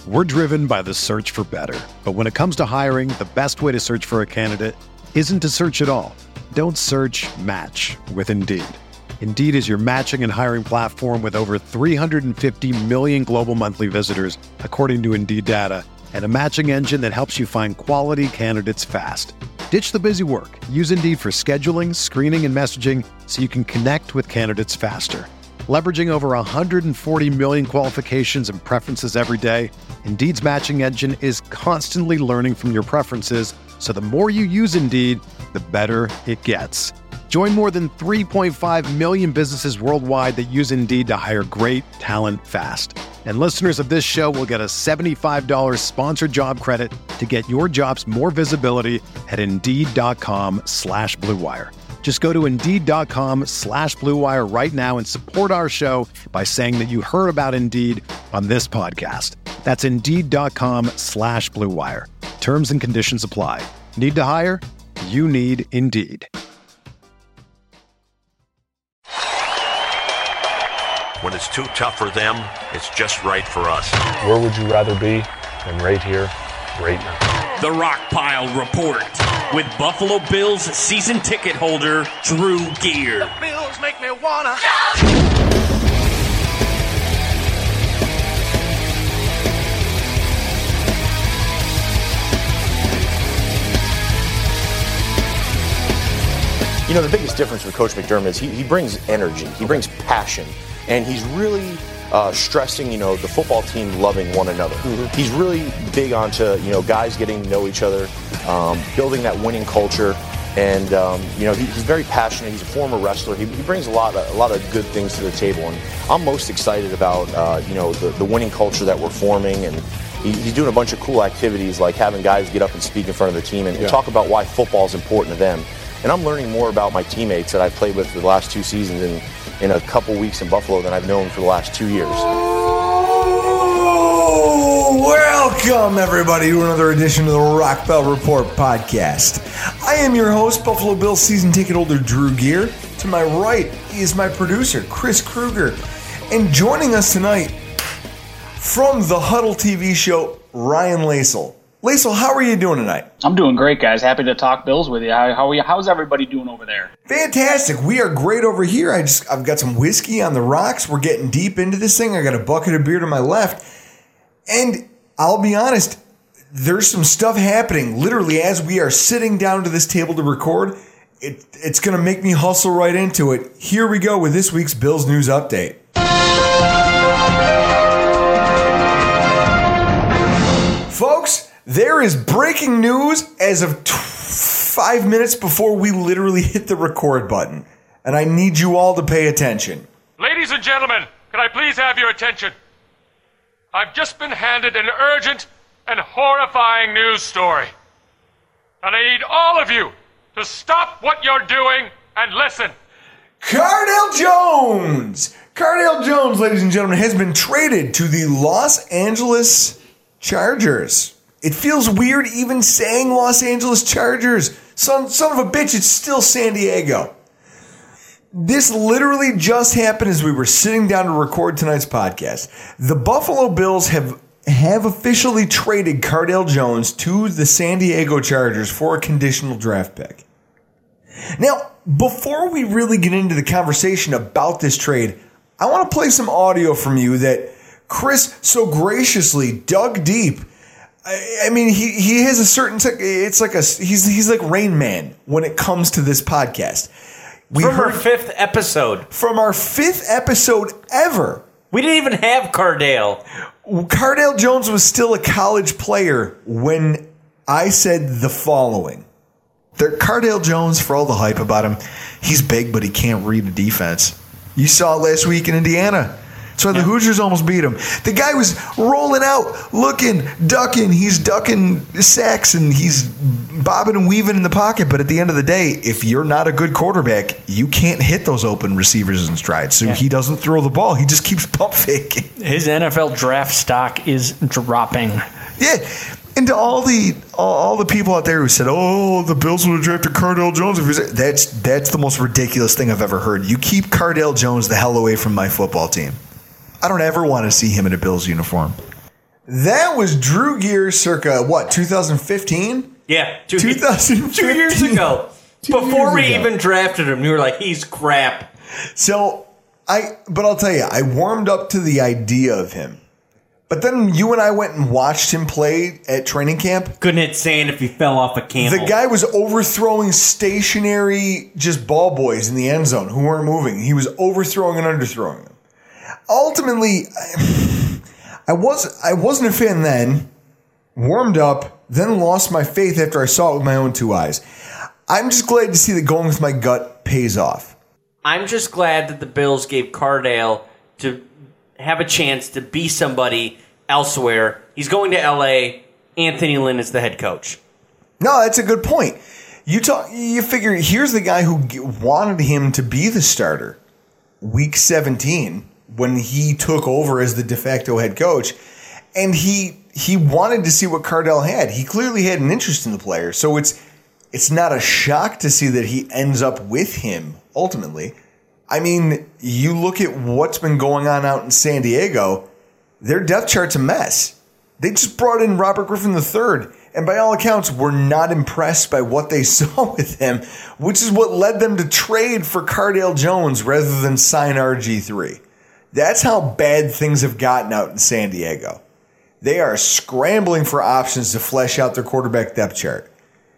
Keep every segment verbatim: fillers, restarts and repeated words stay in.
We're driven by the search for better. But when it comes to hiring, the best way to search for a candidate isn't to search at all. Don't search, match with Indeed. Indeed is your matching and hiring platform with over three hundred fifty million global monthly visitors, according to Indeed data, and a matching engine that helps you find quality candidates fast. Ditch the busy work. Use Indeed for scheduling, screening, and messaging so you can connect with candidates faster. Leveraging over one hundred forty million qualifications and preferences every day, Indeed's matching engine is constantly learning from your preferences, so the more you use Indeed, the better it gets. Join more than three point five million businesses worldwide that use Indeed to hire great talent fast. And listeners of this show will get a seventy-five dollars sponsored job credit to get your jobs more visibility at Indeed.com slash Blue Wire. Just go to Indeed.com slash Blue Wire right now and support our show by saying that you heard about Indeed on this podcast. That's Indeed.com slash Blue Wire. Terms and conditions apply. Need to hire? You need Indeed. When it's too tough for them, it's just right for us. Where would you rather be than right here, right now? The Rockpile Report with Buffalo Bills season ticket holder Drew Gear. The Bills make me wanna You know, the biggest difference with Coach McDermott is he, he brings energy, he brings passion, and he's really uh, stressing, you know, the football team loving one another. Mm-hmm. He's really big onto, you know, guys getting to know each other, um, building that winning culture, and, um, you know, he, he's very passionate. He's a former wrestler. He, he brings a lot, of, a lot of good things to the table, and I'm most excited about, uh, you know, the, the winning culture that we're forming, and he, he's doing a bunch of cool activities like having guys get up and speak in front of their team and, yeah. and talk about why football is important to them. And I'm learning more about my teammates that I've played with for the last two seasons in, in a couple weeks in Buffalo than I've known for the last two years. Oh, welcome, everybody, to another edition of the Rockpile Report podcast. I am your host, Buffalo Bills season ticket holder Drew Gear. To my right is my producer, Chris Kruger. And joining us tonight from the Huddle T V show, Ryan Lasel. Lasel, how are you doing tonight? I'm doing great, guys. Happy to talk Bills with you. How, how are you? How's everybody doing over there? Fantastic. We are great over here. I just I've got some whiskey on the rocks. We're getting deep into this thing. I got a bucket of beer to my left. And I'll be honest, there's some stuff happening literally as we are sitting down to this table to record. It, it's going to make me hustle right into it. Here we go with this week's Bills News Update. Folks, there is breaking news as of t- five minutes before we literally hit the record button. And I need you all to pay attention. Ladies and gentlemen, can I please have your attention? I've just been handed an urgent and horrifying news story. And I need all of you to stop what you're doing and listen. Cardale Jones! Cardale Jones, ladies and gentlemen, has been traded to the Los Angeles Chargers. It feels weird even saying Los Angeles Chargers. Son, son of a bitch, it's still San Diego. This literally just happened as we were sitting down to record tonight's podcast. The Buffalo Bills have, have officially traded Cardale Jones to the San Diego Chargers for a conditional draft pick. Now, before we really get into the conversation about this trade, I want to play some audio from you that Chris so graciously dug deep. I mean, he, he has a certain, it's like a, he's, he's like Rain Man when it comes to this podcast. We from our fifth episode. From our fifth episode ever. We didn't even have Cardale. Cardale Jones was still a college player when I said the following. There, Cardale Jones, for all the hype about him, he's big, but he can't read a defense. You saw it last week in Indiana. That's why the Hoosiers almost beat him. The guy was rolling out, looking, ducking. He's ducking sacks, and he's bobbing and weaving in the pocket. But at the end of the day, if you're not a good quarterback, you can't hit those open receivers in stride. So yeah. He doesn't throw the ball. He just keeps pump faking. His N F L draft stock is dropping. Yeah. And to all the all, all the people out there who said, "Oh, the Bills would have drafted Cardale Jones," that's that's the most ridiculous thing I've ever heard. You keep Cardale Jones the hell away from my football team. I don't ever want to see him in a Bills uniform. That was Drew Gear circa, what, twenty fifteen? Yeah, two, twenty fifteen. two years ago. Two Before years we ago. even drafted him, you were like, he's crap. So, I, but I'll tell you, I warmed up to the idea of him. But then you and I went and watched him play at training camp. Couldn't hit sand if he fell off a camel. The guy was overthrowing stationary just ball boys in the end zone who weren't moving. He was overthrowing and underthrowing them. Ultimately, I was I wasn't a fan then. Warmed up, then lost my faith after I saw it with my own two eyes. I'm just glad to see that going with my gut pays off. I'm just glad that the Bills gave Cardale to have a chance to be somebody elsewhere. He's going to L A. Anthony Lynn is the head coach. No, that's a good point. You talk. You figure here's the guy who g- wanted him to be the starter week seventeen when he took over as the de facto head coach, and he he wanted to see what Cardale had. He clearly had an interest in the player, so it's it's not a shock to see that he ends up with him ultimately. I mean, you look at what's been going on out in San Diego, their depth chart's a mess. They just brought in Robert Griffin the third, and by all accounts, were not impressed by what they saw with him, which is what led them to trade for Cardale Jones rather than sign R G three. That's how bad things have gotten out in San Diego. They are scrambling for options to flesh out their quarterback depth chart.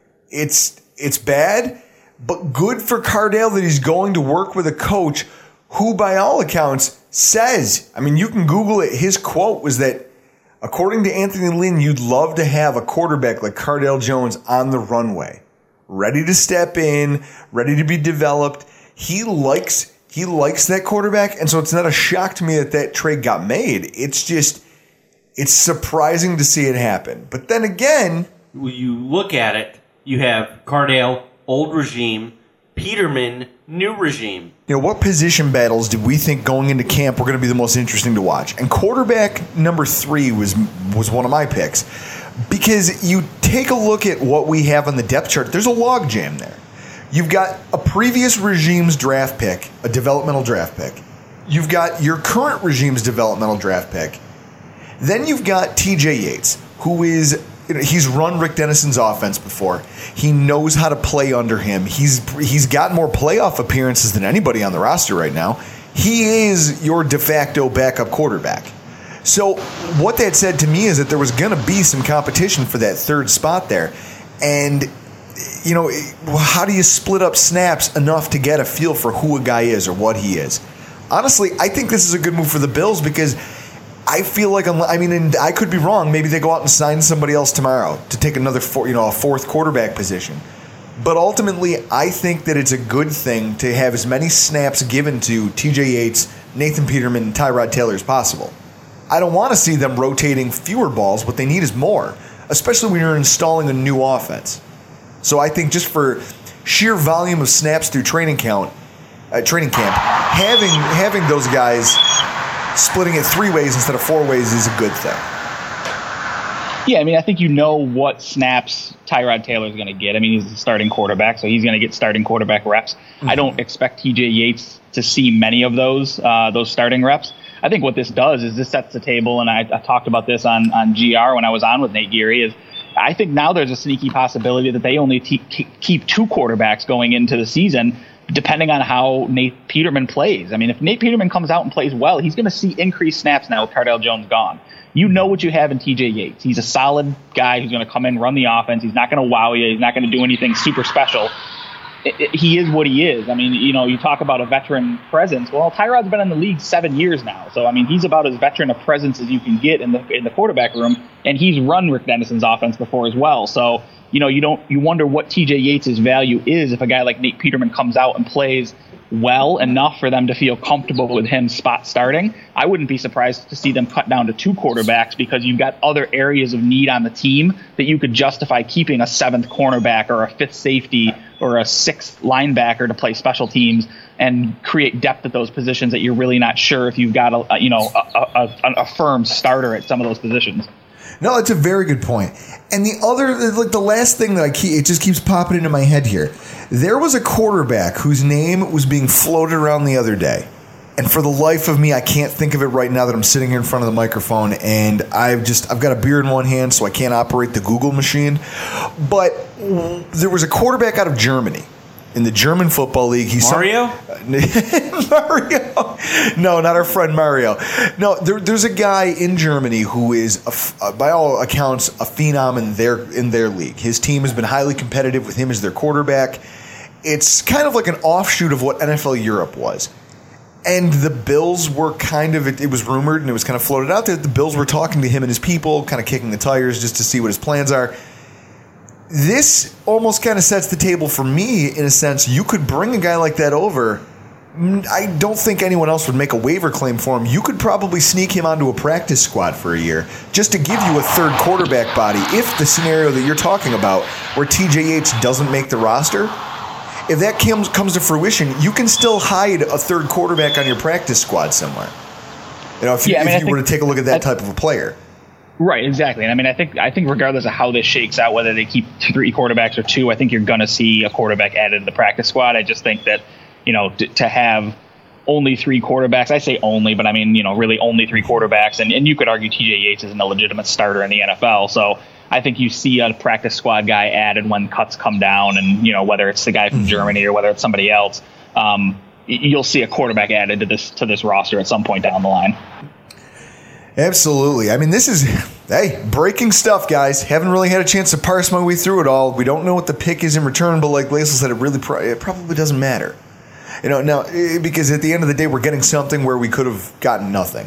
It's it's bad, but good for Cardale that he's going to work with a coach who, by all accounts, says, I mean, you can Google it, his quote was that, according to Anthony Lynn, you'd love to have a quarterback like Cardale Jones on the runway, ready to step in, ready to be developed. He likes he likes that quarterback, and so it's not a shock to me that that trade got made. It's just, it's surprising to see it happen. But then again, When you look at it, you have Cardale, old regime, Peterman, new regime. you know, what position battles did we think going into camp were going to be the most interesting to watch? And quarterback number three was was one of my picks. Because you take a look at what we have on the depth chart, there's a log jam there. You've got a previous regime's draft pick, a developmental draft pick. You've got your current regime's developmental draft pick. Then you've got T J Yates, who is, you know, he's run Rick Dennison's offense before. He knows how to play under him. He's he's got more playoff appearances than anybody on the roster right now. He is your de facto backup quarterback. So what that said to me is that there was going to be some competition for that third spot there. And, you know, how do you split up snaps enough to get a feel for who a guy is or what he is? Honestly, I think this is a good move for the Bills because I feel like, I mean, and I could be wrong. Maybe they go out and sign somebody else tomorrow to take another, four, you know, a fourth quarterback position. But ultimately, I think that it's a good thing to have as many snaps given to T J Yates, Nathan Peterman, and Tyrod Taylor as possible. I don't want to see them rotating fewer balls. What they need is more, especially when you're installing a new offense. So I think just for sheer volume of snaps through training count, uh, training camp, having having those guys splitting it three ways instead of four ways is a good thing. Yeah, I mean, I think you know what snaps Tyrod Taylor is going to get. I mean, he's the starting quarterback, so he's going to get starting quarterback reps. Mm-hmm. I don't expect T J Yates to see many of those uh, those starting reps. I think what this does is this sets the table, and I, I talked about this on, on G R when I was on with Nate Geary, is I think now there's a sneaky possibility that they only te- keep two quarterbacks going into the season, depending on how Nate Peterman plays. I mean, if Nate Peterman comes out and plays well, he's going to see increased snaps now with Cardale Jones gone. You know what you have in T J Yates. He's a solid guy who's going to come in, run the offense. He's not going to wow you. He's not going to do anything super special. It, it, he is what he is. I mean, you know, you talk about a veteran presence. Well, Tyrod's been in the league seven years now. So, I mean, he's about as veteran a presence as you can get in the in the quarterback room. And he's run Rick Dennison's offense before as well. So, you know, you don't you wonder what T J Yates' value is if a guy like Nate Peterman comes out and plays well enough for them to feel comfortable with him spot starting. I wouldn't be surprised to see them cut down to two quarterbacks because you've got other areas of need on the team that you could justify keeping a seventh cornerback or a fifth safety or a sixth linebacker to play special teams and create depth at those positions that you're really not sure if you've got a, a you know a, a, a firm starter at some of those positions. No, it's a very good point. And the other, like the last thing that I keep, it just keeps popping into my head here. There was a quarterback whose name was being floated around the other day, And for the life of me, I can't think of it right now that I'm sitting here in front of the microphone, and I've just I've got a beer in one hand, so I can't operate the Google machine. But there was a quarterback out of Germany in the German Football League. He's Mario? Some, Mario? No, not our friend Mario. No, there, there's a guy in Germany who is, a, uh, by all accounts, a phenom in their in their league. His team has been highly competitive with him as their quarterback. It's kind of like an offshoot of what N F L Europe was. And the Bills were kind of, it, it was rumored and it was kind of floated out there that the Bills were talking to him and his people, kind of kicking the tires just to see what his plans are. This almost kind of sets the table for me in a sense. You could bring a guy like that over. I don't think anyone else would make a waiver claim for him. You could probably sneak him onto a practice squad for a year just to give you a third quarterback body if the scenario that you're talking about where T J Yates doesn't make the roster. If that comes comes to fruition, you can still hide a third quarterback on your practice squad somewhere. You know, if you, yeah, I mean, if you were to take a look at that type of a player. Right, exactly. And I mean, I think I think regardless of how this shakes out, whether they keep three quarterbacks or two, I think you're going to see a quarterback added to the practice squad. I just think that, you know, to, to have only three quarterbacks, I say only, but I mean, you know, really only three quarterbacks, and, and you could argue T J Yates isn't a legitimate starter in the N F L, so I think you see a practice squad guy added when cuts come down, and, you know, whether it's the guy from mm-hmm. Germany or whether it's somebody else, um, you'll see a quarterback added to this to this roster at some point down the line. Absolutely. I mean, this is, hey, breaking stuff, guys. Haven't really had a chance to parse my way through it all. We don't know what the pick is in return, but like Laisel said, it really pro- it probably doesn't matter. You know, now, because at the end of the day, we're getting something where we could have gotten nothing.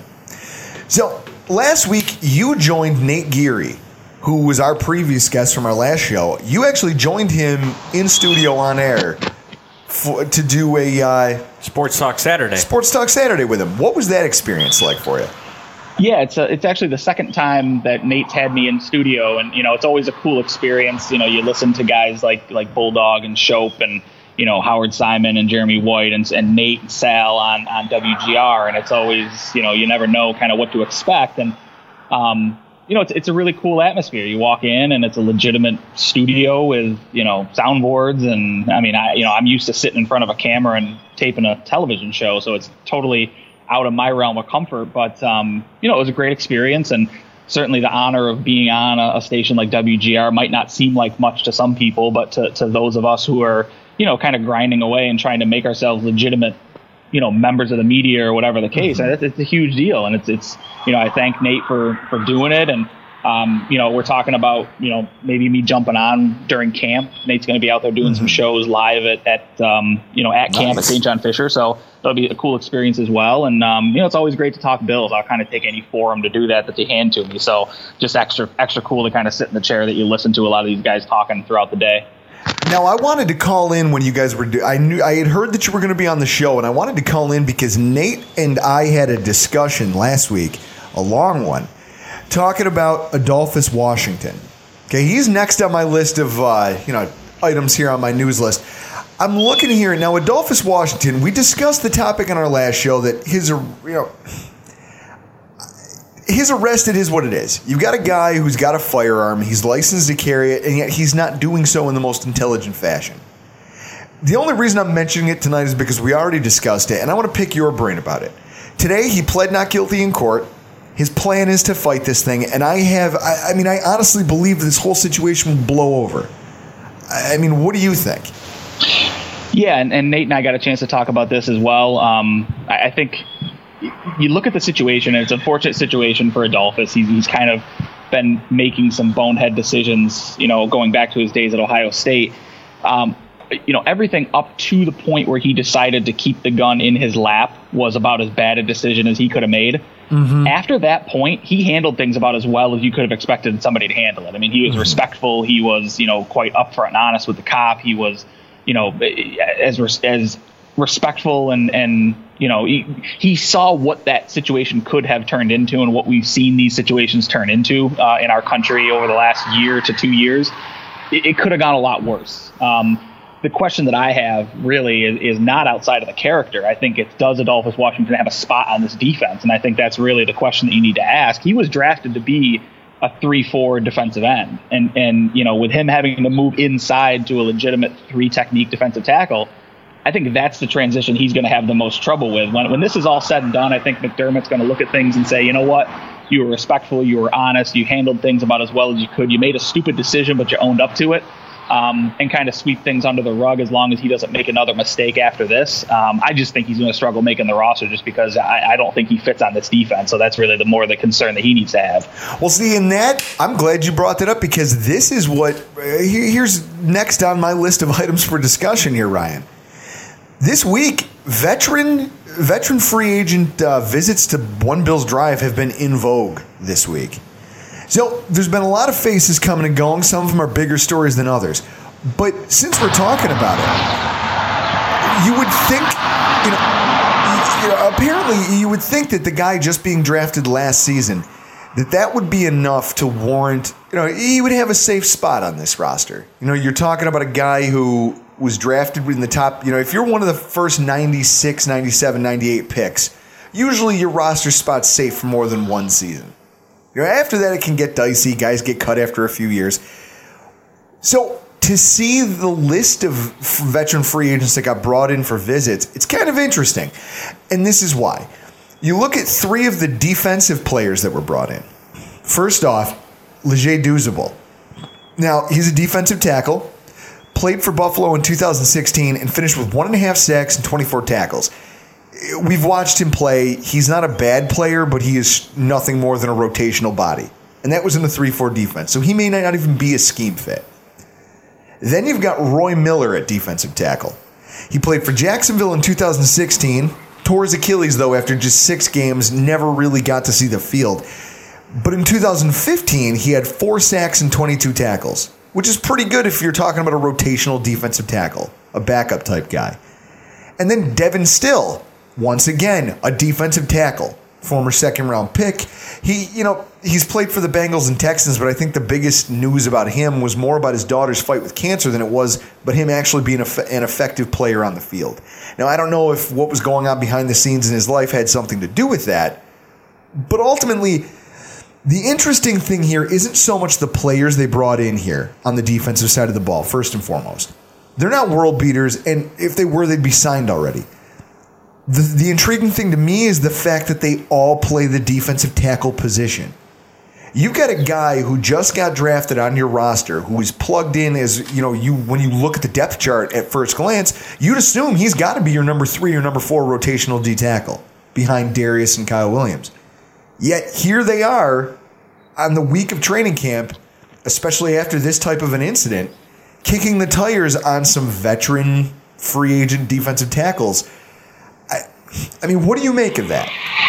So last week, you joined Nate Geary, who was our previous guest from our last show. You actually joined him in studio on air for, to do a uh, Sports Talk Saturday. Sports Talk Saturday with him. What was that experience like for you? Yeah, it's a, it's actually the second time that Nate's had me in studio, and, you know, it's always a cool experience. You know, you listen to guys like like Bulldog and Shope and, you know, Howard Simon and Jeremy White and, and Nate and Sal on, on W G R, and it's always, you know, you never know kind of what to expect. And, um, you know, it's it's a really cool atmosphere. You walk in and it's a legitimate studio with, you know, soundboards, and I mean, I you know, I'm used to sitting in front of a camera and taping a television show, so it's totally out of my realm of comfort, but um, you know, it was a great experience, and certainly the honor of being on a, a station like W G R might not seem like much to some people, but to, to those of us who are, you know, kind of grinding away and trying to make ourselves legitimate, you know, members of the media or whatever the case, mm-hmm. it's, it's a huge deal, and it's it's you know, I thank Nate for for doing it, and um, you know, we're talking about, you know, maybe me jumping on during camp. Nate's going to be out there doing mm-hmm. some shows live at at um, you know, at nice. camp at Saint John Fisher, so that'll be a cool experience as well. And, um, you know, it's always great to talk Bills. I'll kind of take any forum to do that that they hand to me. So just extra extra cool to kind of sit in the chair that you listen to a lot of these guys talking throughout the day. Now, I wanted to call in when you guys were do- – I knew I had heard that you were going to be on the show, and I wanted to call in because Nate and I had a discussion last week, a long one, talking about Adolphus Washington. Okay, he's next on my list of, uh, you know, items here on my news list. I'm looking here now. Adolphus Washington. We discussed the topic on our last show that his, you know, his arrest, it is what it is. You've got a guy who's got a firearm. He's licensed to carry it, and yet he's not doing so in the most intelligent fashion. The only reason I'm mentioning it tonight is because we already discussed it, and I want to pick your brain about it. Today, he pled not guilty in court. His plan is to fight this thing, and I have, I, I mean, I honestly believe this whole situation will blow over. I mean, what do you think? Yeah, and, and Nate and I got a chance to talk about this as well. Um, I, I think you look at the situation, and it's an unfortunate situation for Adolphus. He's, he's kind of been making some bonehead decisions, you know, going back to his days at Ohio State. Um, you know, everything up to the point where he decided to keep the gun in his lap was about as bad a decision as he could have made. Mm-hmm. After that point, he handled things about as well as you could have expected somebody to handle it. I mean, he was mm-hmm. respectful. He was, you know, quite upfront and honest with the cop. He was, you know, as as respectful and, and you know, he, he saw what that situation could have turned into and what we've seen these situations turn into uh, in our country over the last year to two years. It, it could have gone a lot worse. Um, the question that I have really is, is not outside of the character. I think it's, does Adolphus Washington have a spot on this defense? And I think that's really the question that you need to ask. He was drafted to be a three four defensive end. And, and, you know, with him having to move inside to a legitimate three technique defensive tackle, I think that's the transition he's going to have the most trouble with. When when this is all said and done, I think McDermott's going to look at things and say, you know what? You were respectful, you were honest, you handled things about as well as you could. You made a stupid decision, but you owned up to it. Um, and kind of sweep things under the rug as long as he doesn't make another mistake after this. Um, I just think he's going to struggle making the roster just because I, I don't think he fits on this defense. So that's really the more the concern that he needs to have. Well, see, in that, I'm glad you brought that up because this is what uh, here's next on my list of items for discussion here, Ryan. This week, veteran veteran free agent uh, visits to One Bills Drive have been in vogue this week. So there's been a lot of faces coming and going. Some of them are bigger stories than others. But since we're talking about it, you would think, you know, you know, apparently you would think that the guy just being drafted last season, that that would be enough to warrant, you know, he would have a safe spot on this roster. You know, you're talking about a guy who was drafted in the top, you know, if you're one of the first ninety-six, ninety-seven, ninety-eight picks, usually your roster spot's safe for more than one season. You know, after that, it can get dicey. Guys get cut after a few years. So to see the list of veteran free agents that got brought in for visits, it's kind of interesting. And this is why. You look at three of the defensive players that were brought in. First off, Leger Douzable. Now, he's a defensive tackle, played for Buffalo in two thousand sixteen, and finished with one and a half sacks and twenty-four tackles. We've watched him play. He's not a bad player, but he is nothing more than a rotational body. And that was in the three four defense. So he may not even be a scheme fit. Then you've got Roy Miller at defensive tackle. He played for Jacksonville in two thousand sixteen, tore his Achilles, though, after just six games, never really got to see the field. But in two thousand fifteen, he had four sacks and twenty-two tackles, which is pretty good if you're talking about a rotational defensive tackle, a backup type guy. And then Devin Still, once again, a defensive tackle, former second round pick. He, you know, he's played for the Bengals and Texans, but I think the biggest news about him was more about his daughter's fight with cancer than it was, but him actually being a, an effective player on the field. Now, I don't know if what was going on behind the scenes in his life had something to do with that, but ultimately, the interesting thing here isn't so much the players they brought in here on the defensive side of the ball, first and foremost. They're not world beaters, and if they were, they'd be signed already. The, the intriguing thing to me is the fact that they all play the defensive tackle position. You've got a guy who just got drafted on your roster, who is plugged in as, you know, you when you look at the depth chart at first glance, you'd assume he's got to be your number three or number four rotational D tackle behind Darius and Kyle Williams. Yet here they are on the week of training camp, especially after this type of an incident, kicking the tires on some veteran free agent defensive tackles. I, I mean, what do you make of that?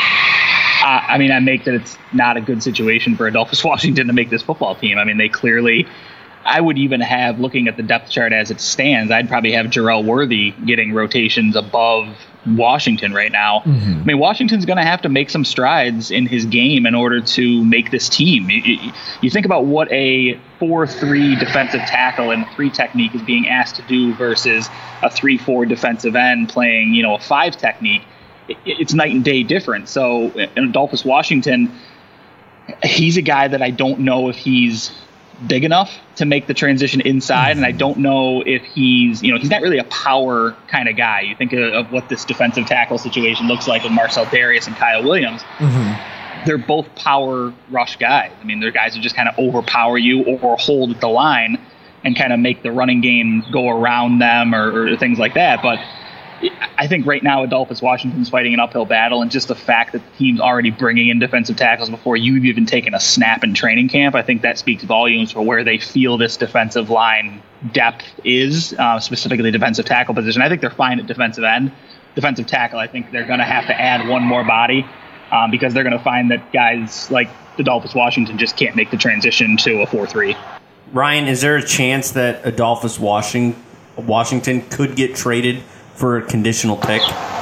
Uh, I mean, I make that it's not a good situation for Adolphus Washington to make this football team. I mean, they clearly, I would even have, looking at the depth chart as it stands, I'd probably have Jarrell Worthy getting rotations above Washington right now. Mm-hmm. I mean, Washington's going to have to make some strides in his game in order to make this team. You, you think about what a four three defensive tackle and three technique is being asked to do versus a three four defensive end playing, you know, a five technique. It, it's night and day different. So, in Adolphus Washington, he's a guy that I don't know if he's big enough to make the transition inside, mm-hmm. and I don't know if he's, you know, he's not really a power kind of guy. You think of, of what this defensive tackle situation looks like with Marcel Darius and Kyle Williams. Mm-hmm. They're both power rush guys. I mean, they're guys who just kind of overpower you or hold at the line and kind of make the running game go around them or, or things like that. But I think right now Adolphus Washington's fighting an uphill battle, and just the fact that the team's already bringing in defensive tackles before you've even taken a snap in training camp, I think that speaks volumes for where they feel this defensive line depth is, uh, specifically defensive tackle position. I think they're fine at defensive end. Defensive tackle, I think they're going to have to add one more body um, because they're going to find that guys like Adolphus Washington just can't make the transition to a four three. Ryan, is there a chance that Adolphus Washington, Washington could get traded for a conditional pick?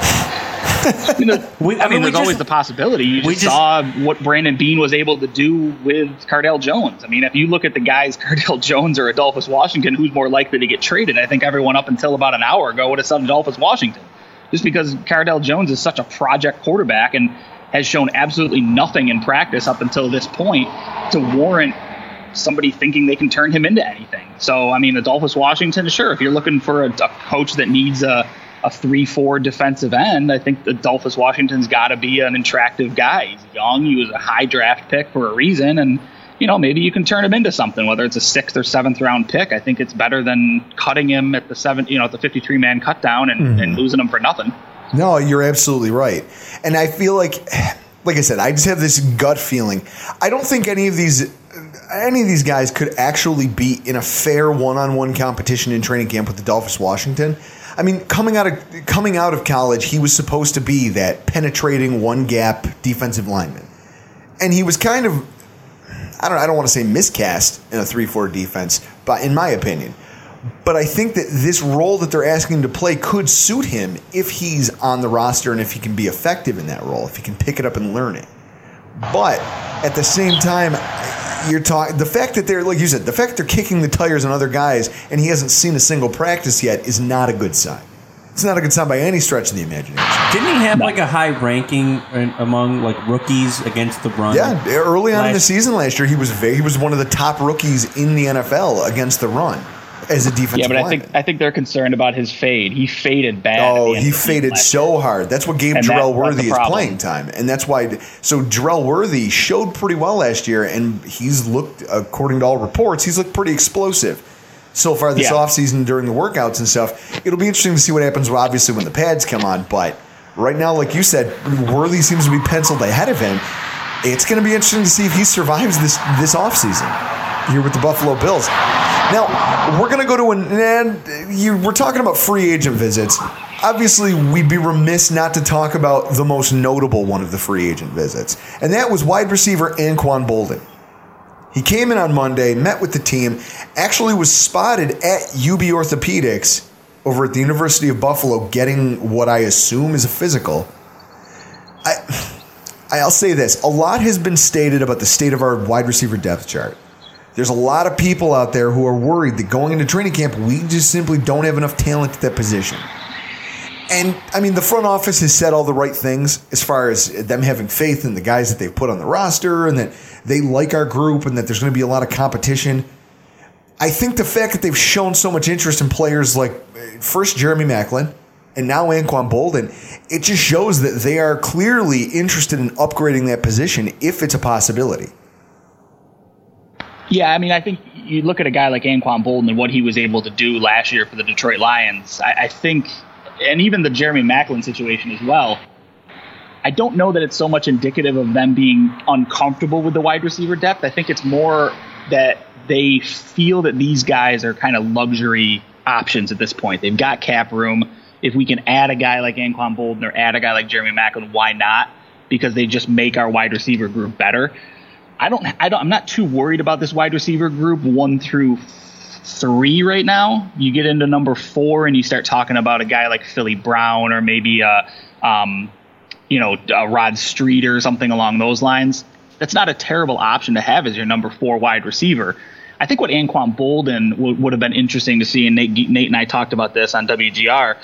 I mean, the, we, I I mean, mean there's just, always the possibility. You just, just saw what Brandon Beane was able to do with Cardale Jones. I mean, if you look at the guys, Cardale Jones or Adolphus Washington, who's more likely to get traded? I think everyone up until about an hour ago would have said Adolphus Washington, just because Cardale Jones is such a project quarterback and has shown absolutely nothing in practice up until this point to warrant somebody thinking they can turn him into anything. So, I mean, Adolphus Washington, sure, if you're looking for a, a coach that needs a a three four defensive end, I think Adolphus Washington's got to be an attractive guy. He's young. He was a high draft pick for a reason. And, you know, maybe you can turn him into something, whether it's a sixth or seventh round pick. I think it's better than cutting him at the seven, you know, at the fifty-three man cut down and, mm-hmm. and losing him for nothing. No, you're absolutely right. And I feel like, like I said, I just have this gut feeling. I don't think any of these any of these guys could actually be in a fair one-on-one competition in training camp with Adolphus Washington. I mean, coming out of coming out of college, he was supposed to be that penetrating one-gap defensive lineman. And he was kind of, I don't I don't want to say miscast in a three four defense, but in my opinion. But I think that this role that they're asking him to play could suit him if he's on the roster and if he can be effective in that role, if he can pick it up and learn it. But at the same time, you're talking the fact that they're, like you said, the fact that they're kicking the tires on other guys and he hasn't seen a single practice yet is not a good sign. It's not a good sign by any stretch of the imagination. Didn't he have no. like a high ranking among like rookies against the run? Yeah, early on in the season last year, he was very, he was one of the top rookies in the N F L against the run. As a defensive yeah, but I lineman. think I think they're concerned about his fade. He faded bad. Oh, he faded so hard. That's what gave Jarrell Worthy his playing time, and that's why. So Jarrell Worthy showed pretty well last year, and he's looked, according to all reports, he's looked pretty explosive so far this yeah. offseason during the workouts and stuff. It'll be interesting to see what happens, obviously, when the pads come on. But right now, like you said, Worthy seems to be penciled ahead of him. It's going to be interesting to see if he survives this this offseason here with the Buffalo Bills. Now, we're going to go to an, and you, we're talking about free agent visits. Obviously, we'd be remiss not to talk about the most notable one of the free agent visits, and that was wide receiver Anquan Boldin. He came in on Monday, met with the team, actually was spotted at U B Orthopedics over at the University of Buffalo getting what I assume is a physical. I, I'll say this. A lot has been stated about the state of our wide receiver depth chart. There's a lot of people out there who are worried that going into training camp, we just simply don't have enough talent at that position. And, I mean, the front office has said all the right things as far as them having faith in the guys that they've put on the roster and that they like our group and that there's going to be a lot of competition. I think the fact that they've shown so much interest in players like first Jeremy Maclin and now Anquan Boldin, it just shows that they are clearly interested in upgrading that position if it's a possibility. Yeah, I mean, I think you look at a guy like Anquan Boldin and what he was able to do last year for the Detroit Lions. I, I think, and even the Jeremy Maclin situation as well, I don't know that it's so much indicative of them being uncomfortable with the wide receiver depth. I think it's more that they feel that these guys are kind of luxury options at this point. They've got cap room. If we can add a guy like Anquan Boldin or add a guy like Jeremy Maclin, why not? Because they just make our wide receiver group better. I don't, I don't, I'm not too worried about this wide receiver group one through three right now. You get into number four and you start talking about a guy like Philly Brown or maybe a, um, you know, a Rod Street or something along those lines. That's not a terrible option to have as your number four wide receiver. I think what Anquan Boldin w- would have been interesting to see, and Nate, Nate and I talked about this on W G R.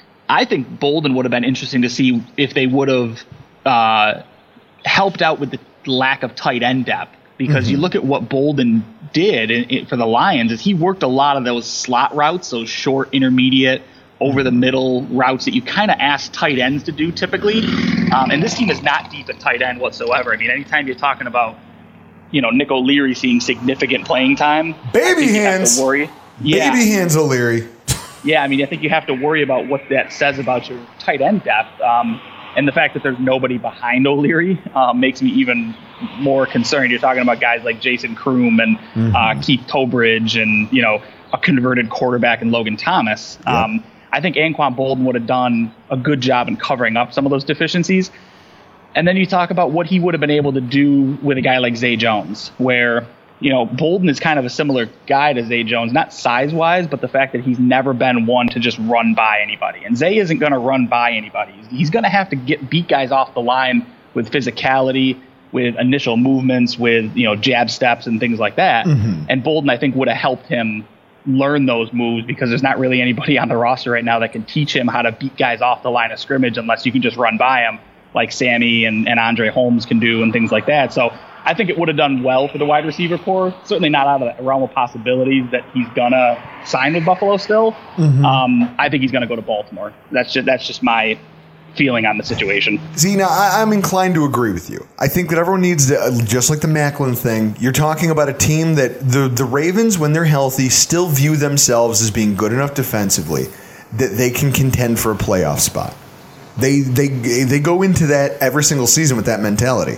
I think Boldin would have been interesting to see if they would have uh, helped out with the lack of tight end depth, because mm-hmm. you look at what Boldin did in, in, for the Lions is he worked a lot of those slot routes, those short, intermediate, over the middle routes that you kind of ask tight ends to do typically. Um, and this team is not deep at tight end whatsoever. I mean, anytime you're talking about, you know, Nick O'Leary seeing significant playing time, baby hands, worry. Yeah. Baby hands O'Leary. Yeah, I mean, I think you have to worry about what that says about your tight end depth. Um, And the fact that there's nobody behind O'Leary uh, makes me even more concerned. You're talking about guys like Jason Kroom and mm-hmm. uh, Keith Tobridge and, you know, a converted quarterback in Logan Thomas. Yep. Um, I think Anquan Boldin would have done a good job in covering up some of those deficiencies. And then you talk about what he would have been able to do with a guy like Zay Jones, where, you know, Boldin is kind of a similar guy to Zay Jones, not size-wise, but the fact that he's never been one to just run by anybody. And Zay isn't going to run by anybody. He's going to have to get beat guys off the line with physicality, with initial movements, with, you know, jab steps and things like that. Mm-hmm. And Boldin, I think, would have helped him learn those moves, because there's not really anybody on the roster right now that can teach him how to beat guys off the line of scrimmage unless you can just run by him like Sammy and, and Andre Holmes can do and things like that. So I think it would have done well for the wide receiver core. Certainly not out of the realm of possibilities that he's gonna sign with Buffalo still. Mm-hmm. Um, I think he's gonna go to Baltimore. That's just that's just my feeling on the situation. See, now I, I'm inclined to agree with you. I think that everyone needs to, uh, just like the Maclin thing, you're talking about a team that the, the Ravens, when they're healthy, still view themselves as being good enough defensively that they can contend for a playoff spot. They they they go into that every single season with that mentality.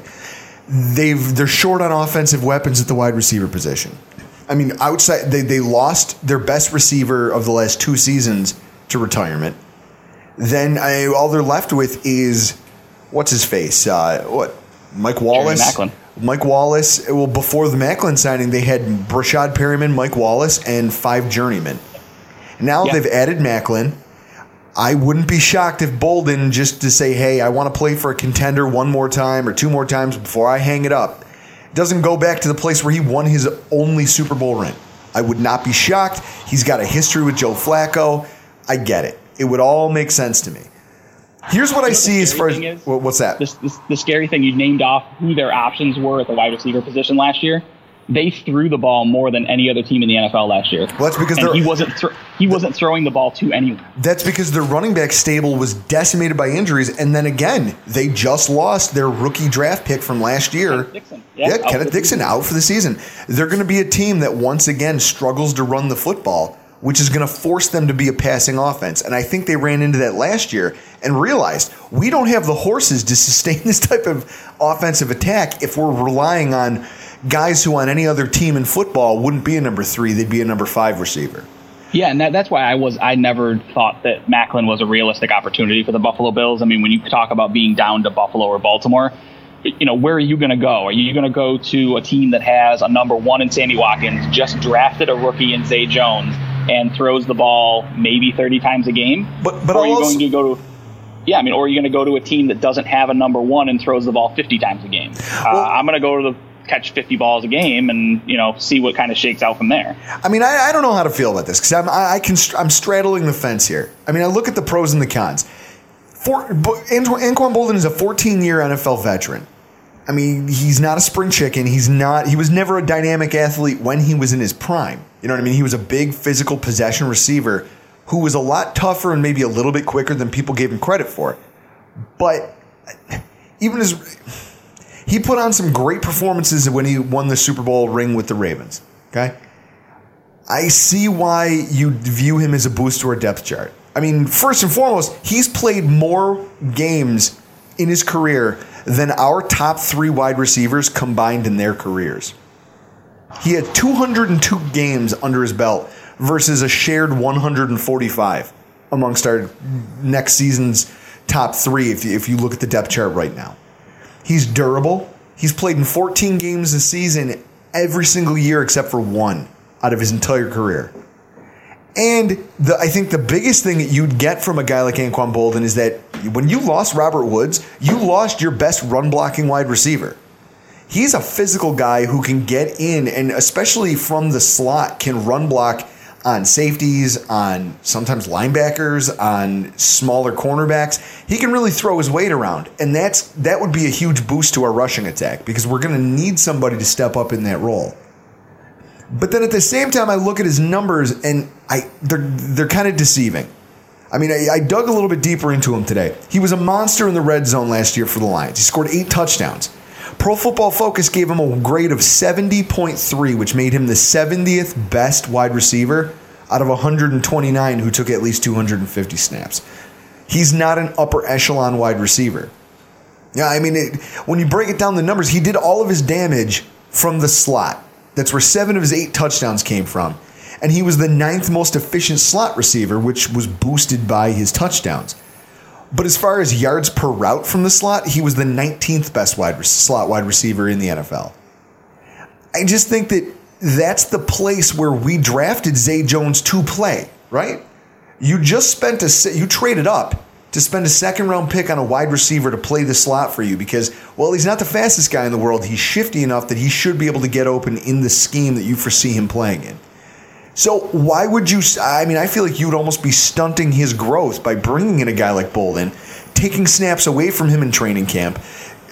They've they're short on offensive weapons at the wide receiver position. I mean, outside they, they lost their best receiver of the last two seasons to retirement. Then I, all they're left with is what's his face? Uh, what Mike Wallace? Maclin. Mike Wallace. Well, before the Maclin signing, they had Brashad Perryman, Mike Wallace, and five journeymen. Now yeah. they've added Maclin. I wouldn't be shocked if Bolden, just to say, hey, I want to play for a contender one more time or two more times before I hang it up, doesn't go back to the place where he won his only Super Bowl ring. I would not be shocked. He's got a history with Joe Flacco. I get it. It would all make sense to me. Here's what I see as far as is, what's that? This, this, the scary thing, you named off who their options were at the wide receiver position last year. They threw the ball more than any other team in the N F L last year. Well, that's because and he wasn't th- he wasn't throwing the ball to anyone. That's because their running back stable was decimated by injuries, and then again, they just lost their rookie draft pick from last year. Kenneth Dixon. Yeah, Yeah, Kenneth Dixon out for the season. They're going to be a team that once again struggles to run the football, which is going to force them to be a passing offense. And I think they ran into that last year and realized we don't have the horses to sustain this type of offensive attack if we're relying on guys who on any other team in football wouldn't be a number three, they'd be a number five receiver. Yeah, and that, that's why I was I never thought that Maclin was a realistic opportunity for the Buffalo Bills. I mean, when you talk about being down to Buffalo or Baltimore, you know, where are you going to go? Are you going to go to a team that has a number one in Sammy Watkins, just drafted a rookie in Zay Jones, and throws the ball maybe thirty times a game? But but or are you also, going to go to yeah, I mean, or are you going to go to a team that doesn't have a number one and throws the ball fifty times a game? Well, uh, I'm going to go to the catch fifty balls a game and, you know, see what kind of shakes out from there. I mean, I, I don't know how to feel about this because I'm I, I can I'm straddling the fence here. I mean, I look at the pros and the cons. For Anquan Bolden is a fourteen-year N F L veteran. I mean, he's not a spring chicken. He's not. He was never a dynamic athlete when he was in his prime. You know what I mean? He was a big physical possession receiver who was a lot tougher and maybe a little bit quicker than people gave him credit for. But even as he put on some great performances when he won the Super Bowl ring with the Ravens. Okay, I see why you view him as a boost to our depth chart. I mean, first and foremost, he's played more games in his career than our top three wide receivers combined in their careers. He had two hundred two games under his belt versus a shared one hundred forty-five amongst our next season's top three if you, if you look at the depth chart right now. He's durable. He's played in fourteen games a season every single year except for one out of his entire career. And the, I think the biggest thing that you'd get from a guy like Anquan Bolden is that when you lost Robert Woods, you lost your best run-blocking wide receiver. He's a physical guy who can get in and especially from the slot can run block on safeties, on sometimes linebackers, on smaller cornerbacks. He can really throw his weight around, and that's that would be a huge boost to our rushing attack because we're going to need somebody to step up in that role. But then at the same time, I look at his numbers, and I they're they're kind of deceiving. I mean, I, I dug a little bit deeper into him today. He was a monster in the red zone last year for the Lions. He scored eight touchdowns. Pro Football Focus gave him a grade of seventy point three, which made him the seventieth best wide receiver out of one hundred twenty-nine who took at least two hundred fifty snaps. He's not an upper echelon wide receiver. Yeah, I mean, it, when you break it down the numbers, he did all of his damage from the slot. That's where seven of his eight touchdowns came from. And he was the ninth most efficient slot receiver, which was boosted by his touchdowns. But as far as yards per route from the slot, he was the nineteenth best wide slot wide receiver in the N F L. I just think that that's the place where we drafted Zay Jones to play, right? You just spent a you traded up to spend a second round pick on a wide receiver to play the slot for you because, well, he's not the fastest guy in the world. He's shifty enough that he should be able to get open in the scheme that you foresee him playing in. So why would you, I mean, I feel like you would almost be stunting his growth by bringing in a guy like Bolden, taking snaps away from him in training camp,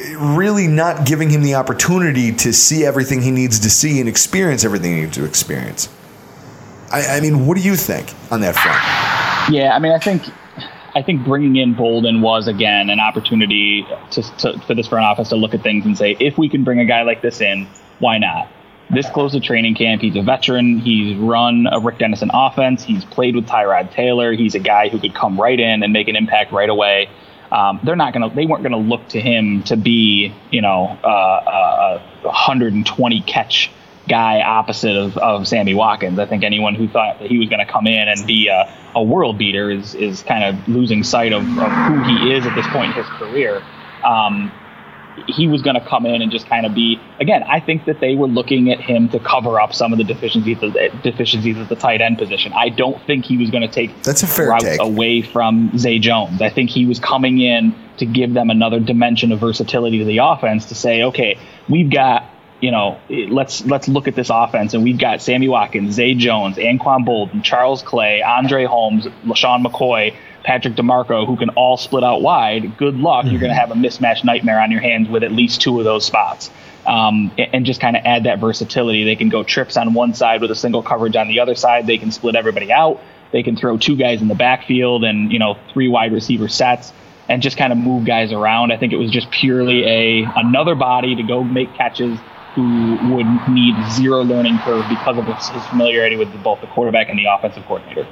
really not giving him the opportunity to see everything he needs to see and experience everything he needs to experience. I, I mean, what do you think on that front? Yeah, I mean, I think I think bringing in Bolden was, again, an opportunity to, to, for this front office to look at things and say, if we can bring a guy like this in, why not? This close to training camp, he's a veteran. He's run a Rick Dennison offense. He's played with Tyrod Taylor. He's a guy who could come right in and make an impact right away. Um, they're not gonna. They weren't gonna look to him to be, you know, uh, a one hundred twenty catch guy opposite of, of Sammy Watkins. I think anyone who thought that he was going to come in and be a, a world beater is is kind of losing sight of, of who he is at this point in his career. Um, he was going to come in and just kind of be, again, I think that they were looking at him to cover up some of the deficiencies of the, deficiencies at the tight end position. I don't think he was going to take That's a fair routes take. away from Zay Jones. I think he was coming in to give them another dimension of versatility to the offense, to say, okay, we've got, you know, let's let's look at this offense, and we've got Sammy Watkins, Zay Jones, Anquan Bolden, Charles Clay, Andre Holmes, LaShawn McCoy, Patrick DeMarco, who can all split out wide. Good luck. Mm-hmm. You're going to have a mismatch nightmare on your hands with at least two of those spots. Um, and just kind of add that versatility. They can go trips on one side with a single coverage on the other side. They can split everybody out. They can throw two guys in the backfield and, you know, three wide receiver sets and just kind of move guys around. I think it was just purely a another body to go make catches who would need zero learning curve because of his, his familiarity with both the quarterback and the offensive coordinator.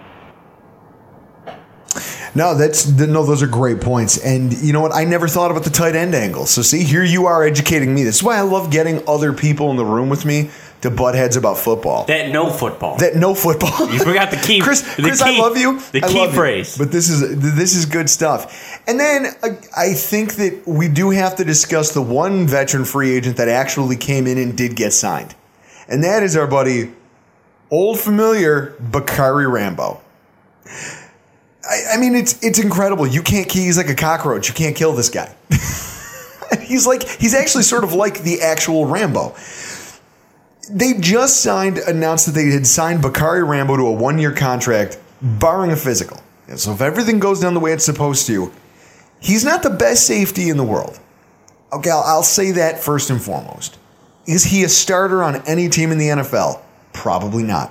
No, that's no, those are great points. And you know what? I never thought about the tight end angle. So see, here you are educating me. This is why I love getting other people in the room with me to butt heads about football. That no football. That no football. You forgot the key. Chris, the Chris key, I love you. The I key love phrase. You. But this is this is good stuff. And then uh, I think that we do have to discuss the one veteran free agent that actually came in and did get signed. And that is our buddy, old familiar, Bakari Rambo. I, I mean, it's it's incredible. You can't. He's like a cockroach. You can't kill this guy. he's like he's actually sort of like the actual Rambo. They just signed, announced that they had signed Bakari Rambo to a one-year contract, barring a physical. And so if everything goes down the way it's supposed to, he's not the best safety in the world. Okay, I'll, I'll say that first and foremost. Is he a starter on any team in the N F L? Probably not.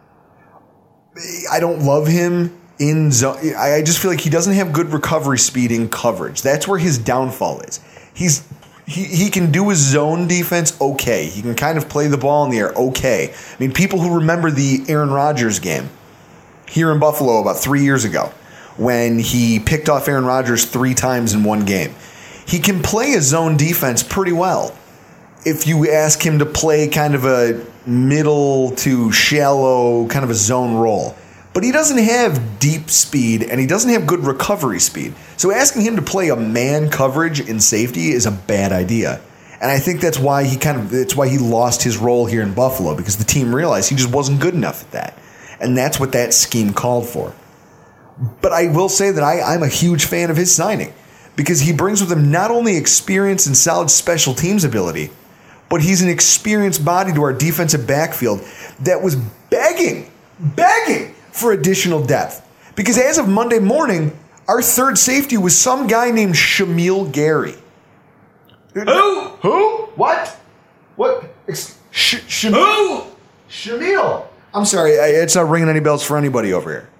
I don't love him. In zone, I just feel like he doesn't have good recovery speed in coverage. That's where his downfall is. He's he, he can do his zone defense okay. He can kind of play the ball in the air okay. I mean, people who remember the Aaron Rodgers game here in Buffalo about three years ago when he picked off Aaron Rodgers three times in one game. He can play a zone defense pretty well if you ask him to play kind of a middle to shallow kind of a zone role. But he doesn't have deep speed, and he doesn't have good recovery speed. So asking him to play a man coverage in safety is a bad idea. And I think that's why he kind of that's why he lost his role here in Buffalo, because the team realized he just wasn't good enough at that. And that's what that scheme called for. But I will say that I, I'm a huge fan of his signing, because he brings with him not only experience and solid special teams ability, but he's an experienced body to our defensive backfield that was begging, begging for additional depth. Because as of Monday morning, our third safety was some guy named Shamil Gary. Who? Who? What? What? Sh- Shamil? Who? Shamil. I'm sorry, I, it's not ringing any bells for anybody over here.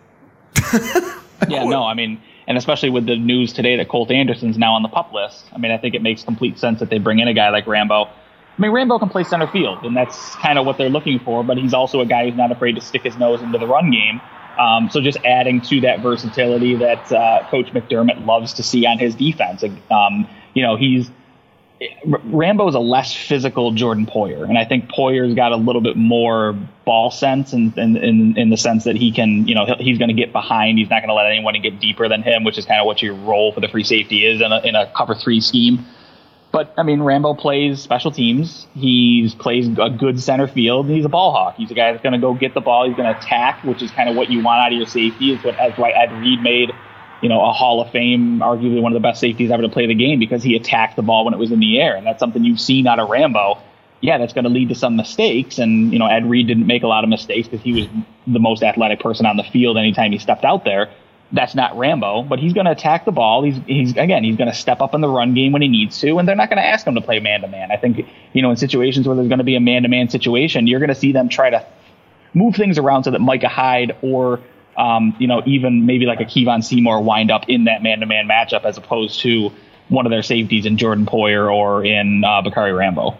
Yeah, no, I mean, and especially with the news today that Colt Anderson's now on the PUP list, I mean, I think it makes complete sense that they bring in a guy like Rambo. I mean, Rambo can play center field, and that's kind of what they're looking for, but he's also a guy who's not afraid to stick his nose into the run game. Um, so just adding to that versatility that uh, Coach McDermott loves to see on his defense. Um, you know, he's Rambo's a less physical Jordan Poyer, and I think Poyer's got a little bit more ball sense in, in, in, in the sense that he can, you know, he's going to get behind. He's not going to let anyone get deeper than him, which is kind of what your role for the free safety is in a, in a cover three scheme. But, I mean, Rambo plays special teams. He plays a good center field. He's a ball hawk. He's a guy that's going to go get the ball. He's going to attack, which is kind of what you want out of your safety. It's what, that's why Ed Reed made, you know, a Hall of Fame, arguably one of the best safeties ever to play the game, because he attacked the ball when it was in the air. And that's something you've seen out of Rambo. Yeah, that's going to lead to some mistakes. And, you know, Ed Reed didn't make a lot of mistakes because he was the most athletic person on the field anytime he stepped out there. that's not Rambo, but he's going to attack the ball. He's, he's again, he's going to step up in the run game when he needs to, and they're not going to ask him to play man-to-man. I think, you know, in situations where there's going to be a man-to-man situation, you're going to see them try to move things around so that Micah Hyde or, um, you know, even maybe like a Kevon Seymour wind up in that man-to-man matchup as opposed to one of their safeties in Jordan Poyer or in uh, Bakari Rambo.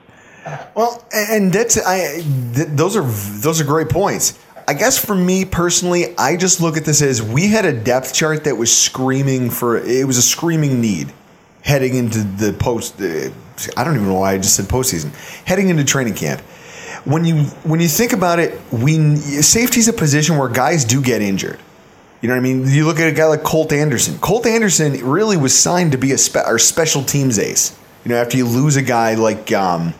Well, and that's I. Th- those are those are great points. I guess for me personally, I just look at this as we had a depth chart that was screaming for, it was a screaming need heading into the post, uh, I don't even know why I just said postseason, heading into training camp. When you when you think about it, we safety's a position where guys do get injured. You know what I mean? You look at a guy like Colt Anderson. Colt Anderson really was signed to be a spe- our special teams ace. You know, after you lose a guy like, um,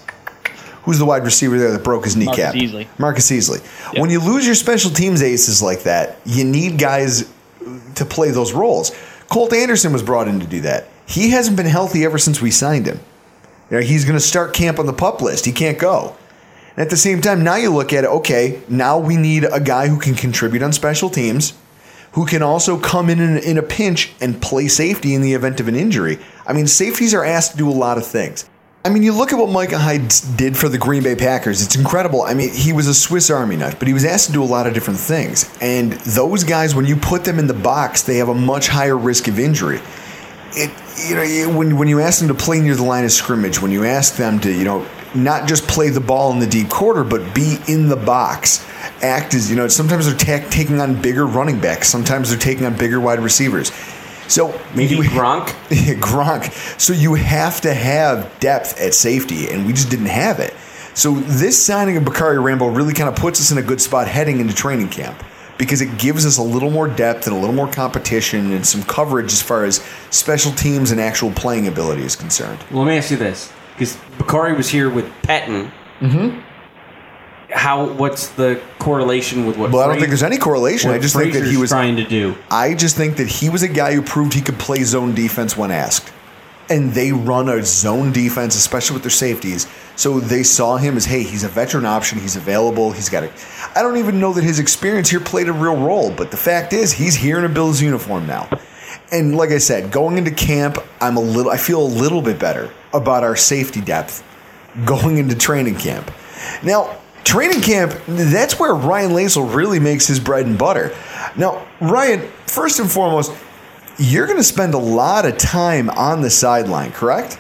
who's the wide receiver there that broke his kneecap? Marcus Easley. Marcus Easley. Yep. When you lose your special teams aces like that, you need guys to play those roles. Colt Anderson was brought in to do that. He hasn't been healthy ever since we signed him. You know, he's going to start camp on the PUP list. He can't go. And at the same time, now you look at it, okay, now we need a guy who can contribute on special teams, who can also come in, in in a pinch and play safety in the event of an injury. I mean, safeties are asked to do a lot of things. I mean, you look at what Micah Hyde did for the Green Bay Packers. It's incredible. I mean, he was a Swiss Army knife, but he was asked to do a lot of different things. And those guys, when you put them in the box, they have a much higher risk of injury. It, you know, when when you ask them to play near the line of scrimmage, when you ask them to, you know, not just play the ball in the deep quarter, but be in the box, act as, you know, sometimes they're ta- taking on bigger running backs, sometimes they're taking on bigger wide receivers. So maybe Gronk. Gronk. So you have to have depth at safety, and we just didn't have it. So this signing of Bakari Rambo really kind of puts us in a good spot heading into training camp because it gives us a little more depth and a little more competition and some coverage as far as special teams and actual playing ability is concerned. Well, let me ask you this, because Bakari was here with Pettine. Mm-hmm. How? What's the correlation with what? Well, I don't Frazier, think there's any correlation. I just think that he was trying to do. I just think that he was a guy who proved he could play zone defense when asked, and they run a zone defense, especially with their safeties. So they saw him as, hey, he's a veteran option. He's available. He's got a. I don't even know that his experience here played a real role, but the fact is, he's here in a Bills uniform now. And like I said, going into camp, I'm a little. I feel a little bit better about our safety depth going into training camp. Now. Training camp, that's where Ryan Lasel really makes his bread and butter. Now, Ryan, first and foremost, you're going to spend a lot of time on the sideline, correct?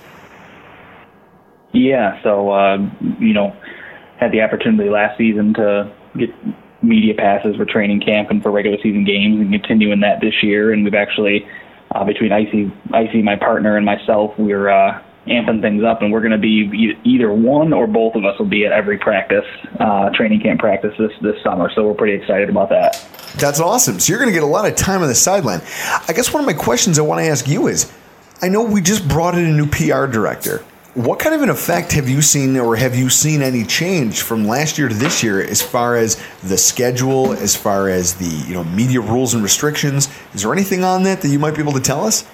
Yeah, so, uh, you know, had the opportunity last season to get media passes for training camp and for regular season games and continuing that this year. And we've actually, uh, between Icy, Icy, my partner, and myself, we're uh, amping things up, and we're going to be either one or both of us will be at every practice, uh, training camp practice this, this summer. So we're pretty excited about that. That's awesome. So you're going to get a lot of time on the sideline. I guess one of my questions I want to ask you is, I know we just brought in a new P R director. What kind of an effect have you seen, or have you seen any change from last year to this year as far as the schedule, as far as the, you know, media rules and restrictions? Is there anything on that that you might be able to tell us?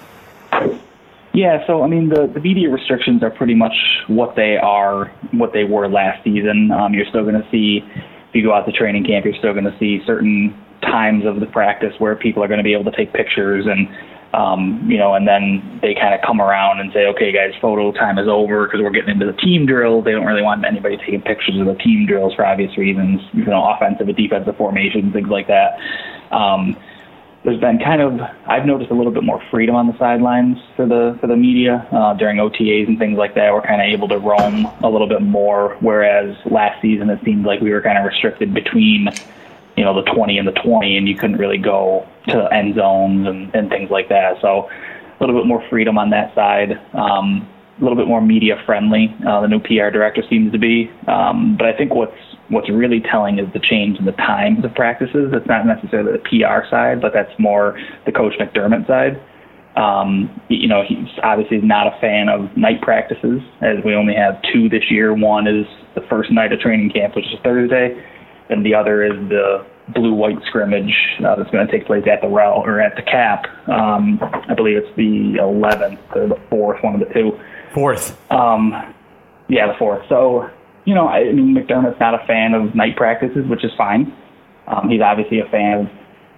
Yeah, so I mean, the, the media restrictions are pretty much what they are, what they were last season. Um, you're still going to see, if you go out to training camp, you're still going to see certain times of the practice where people are going to be able to take pictures, and um, you know, and then they kind of come around and say, okay, guys, photo time is over because we're getting into the team drills. They don't really want anybody taking pictures of the team drills for obvious reasons, you know, offensive and defensive formation, things like that. Um, There's been kind of, I've noticed a little bit more freedom on the sidelines for the for the media uh, during O T As and things like that. We're kind of able to roam a little bit more, whereas last season it seemed like we were kind of restricted between, you know, the twenty and the twenty, and you couldn't really go to end zones and, and things like that. So a little bit more freedom on that side. Um, a little bit more media friendly. Uh, the new P R director seems to be. Um, but I think what's What's really telling is the change in the times of practices. It's not necessarily the P R side, but that's more the Coach McDermott side. Um, you know, he's obviously not a fan of night practices, as we only have two this year. One is the first night of training camp, which is Thursday, and the other is the blue-white scrimmage uh, that's going to take place at the Rel or at the Cap. Um, I believe it's the eleventh or the fourth, one of the two. Fourth. Um, yeah, the fourth. So. You know, I mean, McDermott's not a fan of night practices, which is fine. Um, he's obviously a fan of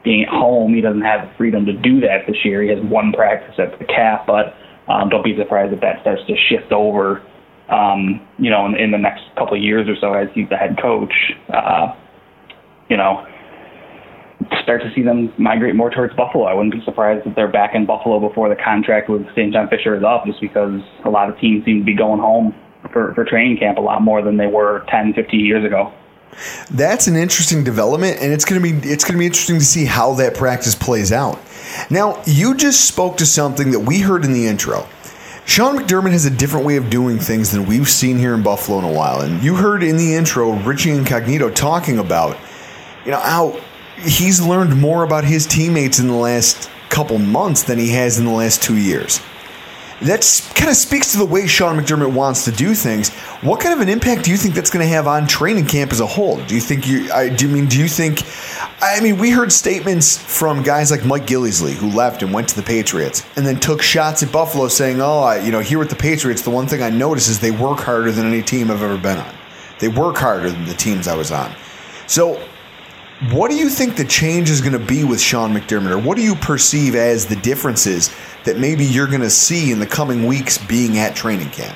being at home, he doesn't have the freedom to do that this year. He has one practice at the Cap, but um, don't be surprised if that starts to shift over, um, you know, in, in the next couple of years or so as he's the head coach. Uh, you know, start to see them migrate more towards Buffalo. I wouldn't be surprised if they're back in Buffalo before the contract with Saint John Fisher is up, just because a lot of teams seem to be going home for, for training camp a lot more than they were ten, fifteen years ago. That's an interesting development, and it's going to be it's going to be interesting to see how that practice plays out. Now, you just spoke to something that we heard in the intro. Sean McDermott has a different way of doing things than we've seen here in Buffalo in a while, and you heard in the intro Richie Incognito talking about, you know, how he's learned more about his teammates in the last couple months than he has in the last two years. That kind of speaks to the way Sean McDermott wants to do things. What kind of an impact do you think that's going to have on training camp as a whole? Do you think you? I do you mean? Do you think? I mean, we heard statements from guys like Mike Gillislee, who left and went to the Patriots, and then took shots at Buffalo, saying, "Oh, I, you know, here at the Patriots, the one thing I notice is they work harder than any team I've ever been on. They work harder than the teams I was on." So, what do you think the change is going to be with Sean McDermott, or what do you perceive as the differences that maybe you're going to see in the coming weeks being at training camp?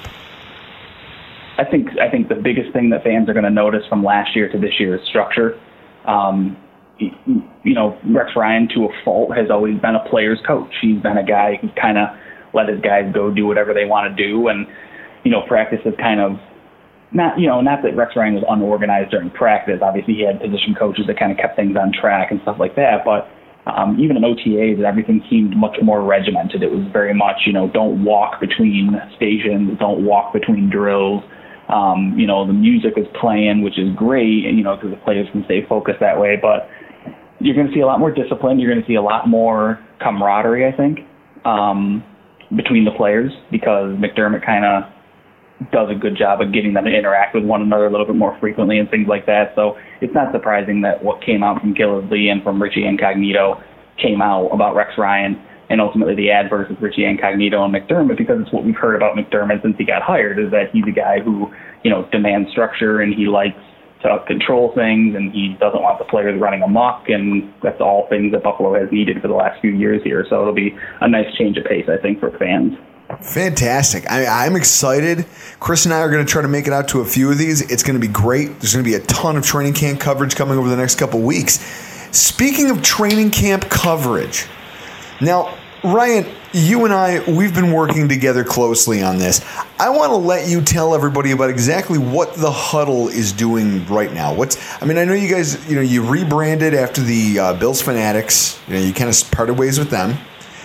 I think I think the biggest thing that fans are going to notice from last year to this year is structure. Um, you know, Rex Ryan, to a fault, has always been a player's coach. He's been a guy who's kind of let his guys go do whatever they want to do, and you know, practice is kind of not you know not that Rex Ryan was unorganized during practice. Obviously, he had position coaches that kind of kept things on track and stuff like that, but. Um, even in O T As, everything seemed much more regimented. It was very much, you know, don't walk between stations, don't walk between drills. Um, you know, the music is playing, which is great, you know, because the players can stay focused that way. But you're going to see a lot more discipline. You're going to see a lot more camaraderie, I think, um, between the players, because McDermott kind of does a good job of getting them to interact with one another a little bit more frequently and things like that. So it's not surprising that what came out from Gillislee and from Richie Incognito came out about Rex Ryan, and ultimately the adverse of Richie Incognito and McDermott, because it's what we've heard about McDermott since he got hired, is that he's a guy who, you know, demands structure and he likes to control things and he doesn't want the players running amok, and that's all things that Buffalo has needed for the last few years here. So it'll be a nice change of pace, I think, for fans. Fantastic. I, I'm excited. Chris and I are going to try to make it out to a few of these. It's going to be great. There's going to be a ton of training camp coverage coming over the next couple weeks. Speaking of training camp coverage, now, Ryan, you and I, we've been working together closely on this. I want to let you tell everybody about exactly what the Huddle is doing right now. What's, I mean, I know you guys, you know, you rebranded after the uh, Bills Fanatics. You know, you kind of parted ways with them.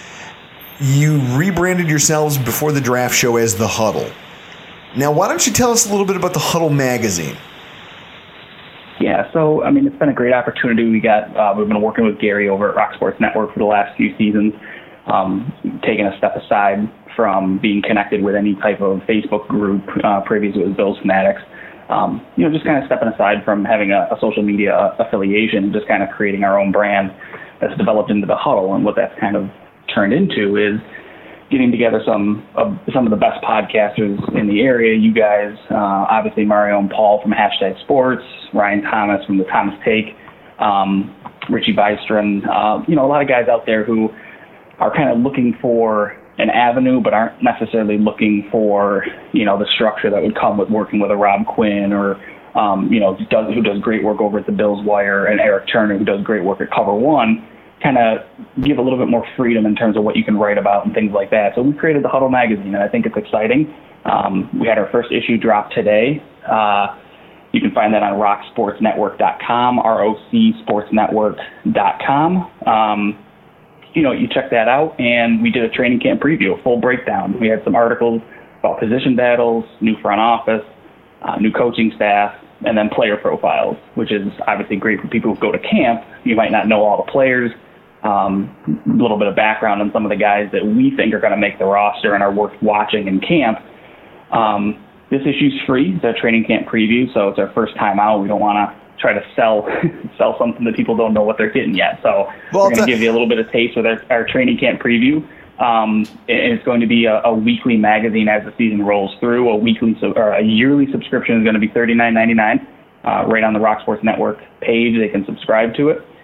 You rebranded yourselves before the draft show as The Huddle. Now, why don't you tell us a little bit about the Huddle magazine? Yeah, so, I mean, it's been a great opportunity. We got, uh, we've been working with Gary over at Rock Sports Network for the last few seasons, um, taking a step aside from being connected with any type of Facebook group. Uh, previously it was Bills Fanatics. Um, you know, just kind of stepping aside from having a, a social media affiliation, just kind of creating our own brand that's developed into the Huddle. And what that's kind of turned into is getting together some of some of the best podcasters in the area. You guys, uh, obviously Mario and Paul from Hashtag Sports, Ryan Thomas from the Thomas Take, um, Richie Bystrom, uh, you know, a lot of guys out there who are kind of looking for an avenue, but aren't necessarily looking for, you know, the structure that would come with working with a Rob Quinn, or, um, you know, does, who does great work over at the Bills Wire, and Eric Turner, who does great work at Cover One. Kind of give a little bit more freedom in terms of what you can write about and things like that. So we created the Huddle magazine, and I think it's exciting. Um, we had our first issue drop today. Uh, you can find that on rock sports network dot com, R O C sports network dot com. Um, you know, you check that out, and we did a training camp preview, a full breakdown. We had some articles about position battles, new front office, uh, new coaching staff, and then player profiles, which is obviously great for people who go to camp. You might not know all the players. Um, a little bit of background on some of the guys that we think are going to make the roster and are worth watching in camp. Um, this issue's free. It's a training camp preview, so it's our first time out. We don't want to try to sell sell something that people don't know what they're getting yet. So well, we're going to give you a little bit of taste with our, our training camp preview. Um, and it's going to be a, a weekly magazine as the season rolls through. A weekly or a yearly subscription is going to be thirty-nine ninety-nine uh, right on the Rock Sports Network page. They can subscribe to it.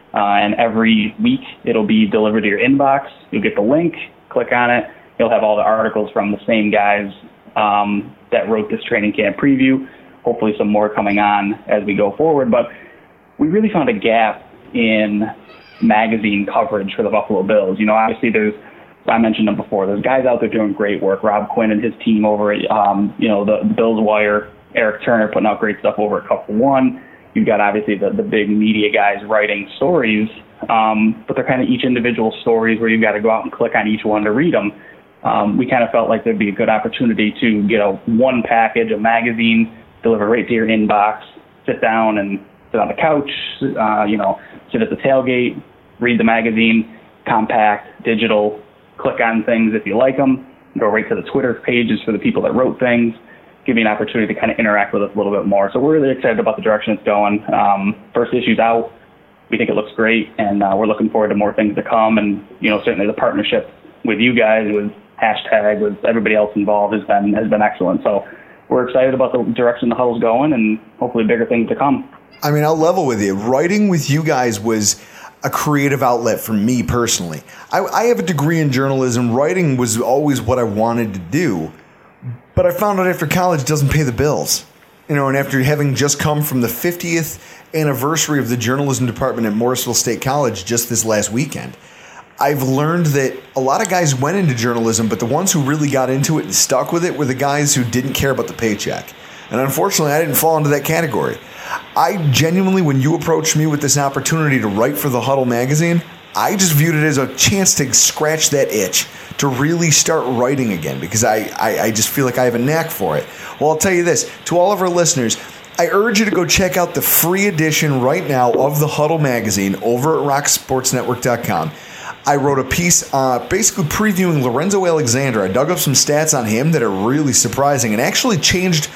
Uh, and every week it'll be delivered to your inbox. You'll get the link, click on it. You'll have all the articles from the same guys um, that wrote this training camp preview. Hopefully some more coming on as we go forward. But we really found a gap in magazine coverage for the Buffalo Bills. You know, obviously there's, I mentioned them before, there's guys out there doing great work. Rob Quinn and his team over at, um, you know, the, the Bills Wire, Eric Turner putting out great stuff over at Cup for One. You've got obviously the, the big media guys writing stories, um, but they're kind of each individual stories where you've got to go out and click on each one to read them. Um, we kind of felt like there'd be a good opportunity to get a one package, a magazine, deliver right to your inbox, sit down and sit on the couch, uh, you know, sit at the tailgate, read the magazine, compact, digital, click on things if you like them, go right to the Twitter pages for the people that wrote things, give you an opportunity to kind of interact with us a little bit more. So we're really excited about the direction it's going. Um, first issue's out. We think it looks great, and uh, we're looking forward to more things to come. And, you know, certainly the partnership with you guys, with Hashtag, with everybody else involved has been has been excellent. So we're excited about the direction the Huddle's going and hopefully bigger things to come. I mean, I'll level with you. Writing with you guys was a creative outlet for me personally. I, I have a degree in journalism. Writing was always what I wanted to do. But I found out after college it doesn't pay the bills. You know, and after having just come from the fiftieth anniversary of the journalism department at Morrisville State College just this last weekend, I've learned that a lot of guys went into journalism, but the ones who really got into it and stuck with it were the guys who didn't care about the paycheck. And unfortunately, I didn't fall into that category. I genuinely, when you approached me with this opportunity to write for the Huddle magazine, I just viewed it as a chance to scratch that itch, to really start writing again, because I, I, I just feel like I have a knack for it. Well, I'll tell you this, to all of our listeners, I urge you to go check out the free edition right now of the Huddle magazine over at rock sports network dot com. I wrote a piece uh, basically previewing Lorenzo Alexander. I dug up some stats on him that are really surprising and actually changed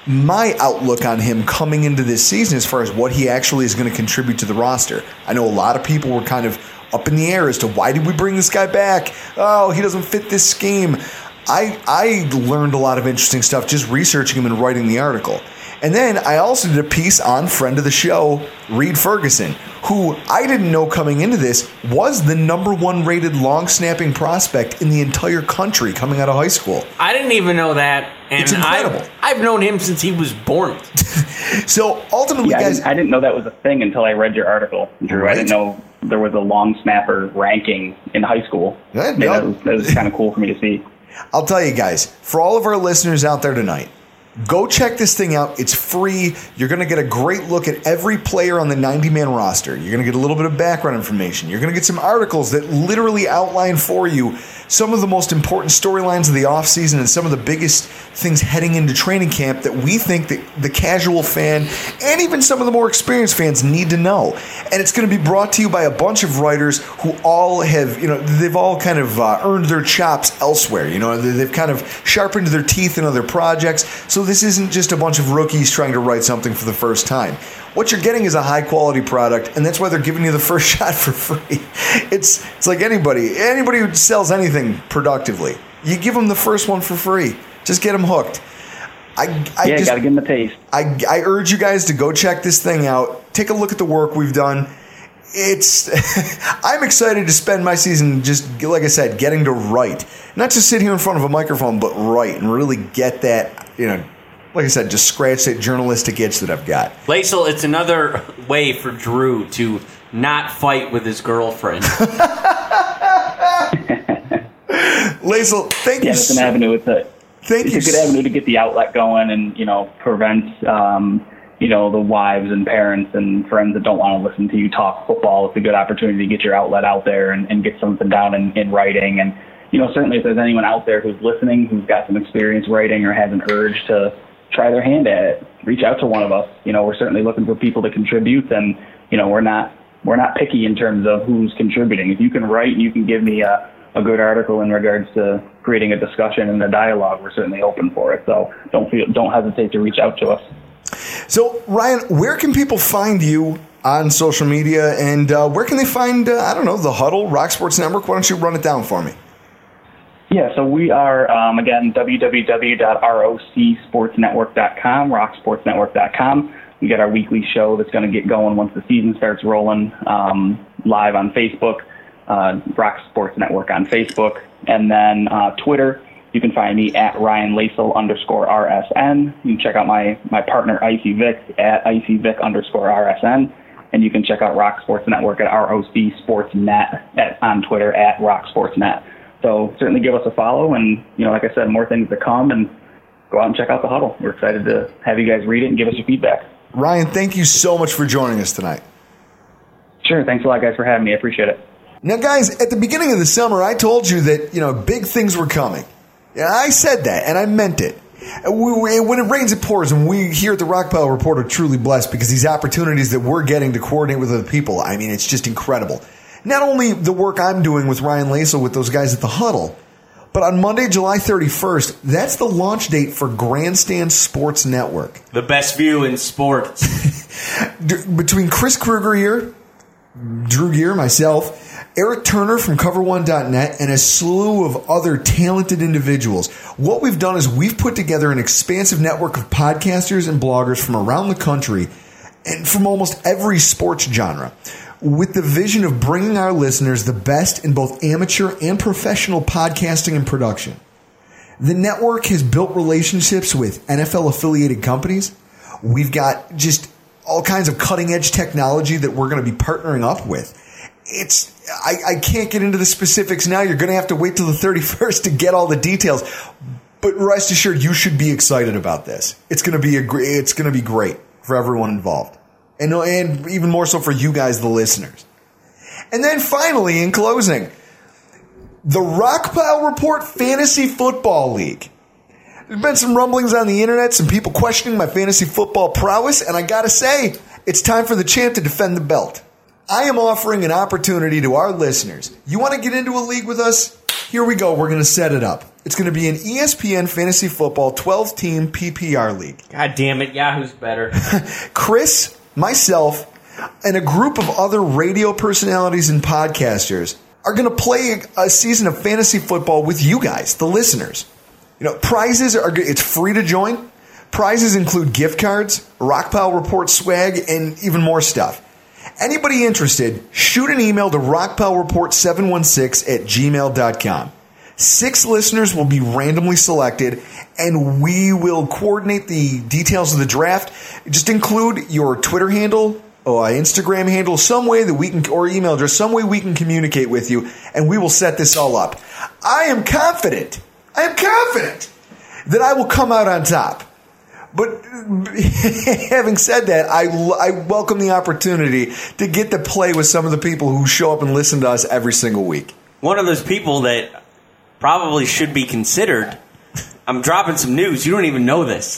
my outlook on him coming into this season as far as what he actually is going to contribute to the roster. I know a lot of people were kind of up in the air as to why did we bring this guy back? Oh, he doesn't fit this scheme. I I learned a lot of interesting stuff just researching him and writing the article. And then I also did a piece on friend of the show, Reed Ferguson, who I didn't know coming into this was the number one rated long snapping prospect in the entire country coming out of high school. I didn't even know that. And it's incredible. I've, I've known him since he was born. So ultimately, yeah, guys, I didn't, I didn't know that was a thing until I read your article, Drew. Right? I didn't know there was a long snapper ranking in high school. Yeah, yeah, that was, that was kind of cool for me to see. I'll tell you guys, for all of our listeners out there tonight, go check this thing out. It's free. You're going to get a great look at every player on the ninety-man roster. You're going to get a little bit of background information. You're going to get some articles that literally outline for you some of the most important storylines of the offseason and some of the biggest things heading into training camp that we think that the casual fan and even some of the more experienced fans need to know. And it's going to be brought to you by a bunch of writers who all have, you know, they've all kind of uh, earned their chops elsewhere. You know, they've kind of sharpened their teeth in other projects. So this isn't just a bunch of rookies trying to write something for the first time. What you're getting is a high-quality product, and that's why they're giving you the first shot for free. It's it's like anybody. Anybody who sells anything productively, you give them the first one for free. Just get them hooked. I, I yeah, just, got to give them a taste. I, I urge you guys to go check this thing out. Take a look at the work we've done. It's I'm excited to spend my season just, like I said, getting to write. Not just sit here in front of a microphone, but write and really get that, you know, like I said, just scratch that journalistic itch that I've got. Laisel, it's another way for Drew to not fight with his girlfriend. Laisel, thank yeah, you it's so an avenue. It's a, thank it's you a good avenue to get the outlet going and, you know, prevent, um, you know, the wives and parents and friends that don't want to listen to you talk football. It's a good opportunity to get your outlet out there and, and get something down in, in writing. And, you know, certainly if there's anyone out there who's listening, who's got some experience writing or has an urge to try their hand at it, reach out to one of us. You know, we're certainly looking for people to contribute, and, you know, we're not we're not picky in terms of who's contributing. If you can write, you can give me a, a good article in regards to creating a discussion and a dialogue, we're certainly open for it. So don't feel don't hesitate to reach out to us. So, Ryan, where can people find you on social media, and uh, where can they find, uh, I don't know, the Huddle, Rock Sports Network? Why don't you run it down for me? Yeah, so we are, um, again, w w w dot roc sports network dot com, rock sports network dot com. We got our weekly show that's going to get going once the season starts rolling, um, live on Facebook, uh, Rock Sports Network on Facebook, and then uh, Twitter. You can find me at Ryan Lasel underscore R S N. You can check out my, my partner, Icy Vic, at Icy Vic underscore R S N. And you can check out Rock Sports Network at R O C Sports Net at, on Twitter at Rock Sports Net. So certainly give us a follow. And, you know, like I said, more things to come. And go out and check out The Huddle. We're excited to have you guys read it and give us your feedback. Ryan, thank you so much for joining us tonight. Sure. Thanks a lot, guys, for having me. I appreciate it. Now, guys, at the beginning of the summer, I told you that, you know, big things were coming. Yeah, I said that, and I meant it. We, we, when it rains, it pours, and we here at the Rock Pile Report are truly blessed because these opportunities that we're getting to coordinate with other people, I mean, it's just incredible. Not only the work I'm doing with Ryan Lasel with those guys at the Huddle, but on Monday, July thirty-first, that's the launch date for Grandstand Sports Network. The best view in sports. Between Chris Kruger here, Drew Gear, myself, Eric Turner from cover one dot net, and a slew of other talented individuals. What we've done is we've put together an expansive network of podcasters and bloggers from around the country and from almost every sports genre, with the vision of bringing our listeners the best in both amateur and professional podcasting and production. The network has built relationships with N F L-affiliated companies. We've got just all kinds of cutting-edge technology that we're going to be partnering up with. It's I, I can't get into the specifics now. You're going to have to wait till the thirty-first to get all the details. But rest assured, you should be excited about this. It's going to be a great. It's going to be great for everyone involved, and and even more so for you guys, the listeners. And then finally, in closing, the Rock Pile Report Fantasy Football League. There's been some rumblings on the internet, some people questioning my fantasy football prowess, and I got to say, it's time for the champ to defend the belt. I am offering an opportunity to our listeners. You want to get into a league with us? Here we go. We're going to set it up. It's going to be an E S P N Fantasy Football twelve-team P P R league. God damn it, Yahoo's better. Chris, myself, and a group of other radio personalities and podcasters are going to play a season of fantasy football with you guys, the listeners. You know, prizes are it's free to join. Prizes include gift cards, Rock Pile Report swag, and even more stuff. Anybody interested, shoot an email to rock pile report seven one six at gmail dot com. Six listeners will be randomly selected, and we will coordinate the details of the draft. Just include your Twitter handle, or Instagram handle, some way that we can, or email address, some way we can communicate with you, and we will set this all up. I am confident, I am confident that I will come out on top. But having said that, I, I welcome the opportunity to get to play with some of the people who show up and listen to us every single week. One of those people that probably should be considered. I'm dropping some news. You don't even know this.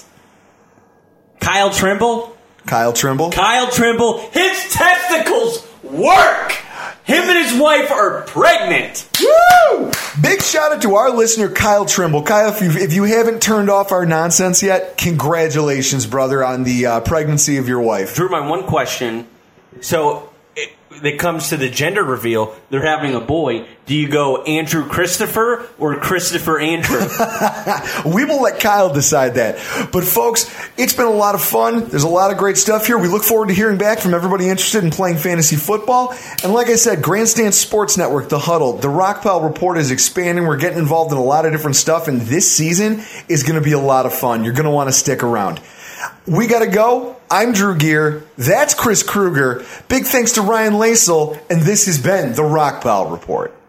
Kyle Trimble. Kyle Trimble. Kyle Trimble. His testicles work. Him and his wife are pregnant. Woo! Big shout out to our listener, Kyle Trimble. Kyle, if you, if you haven't turned off our nonsense yet, congratulations, brother, on the uh, pregnancy of your wife. Drew, my one question. So it, it comes to the gender reveal. They're having a boy. Do you go Andrew Christopher or Christopher Andrew? We will let Kyle decide that. But, folks, it's been a lot of fun. There's a lot of great stuff here. We look forward to hearing back from everybody interested in playing fantasy football. And like I said, Grandstand Sports Network, The Huddle, the Rock Pile Report is expanding. We're getting involved in a lot of different stuff. And this season is going to be a lot of fun. You're going to want to stick around. We got to go. I'm Drew Gear. That's Chris Kruger. Big thanks to Ryan Lasel. And this has been the Rock Pile Report.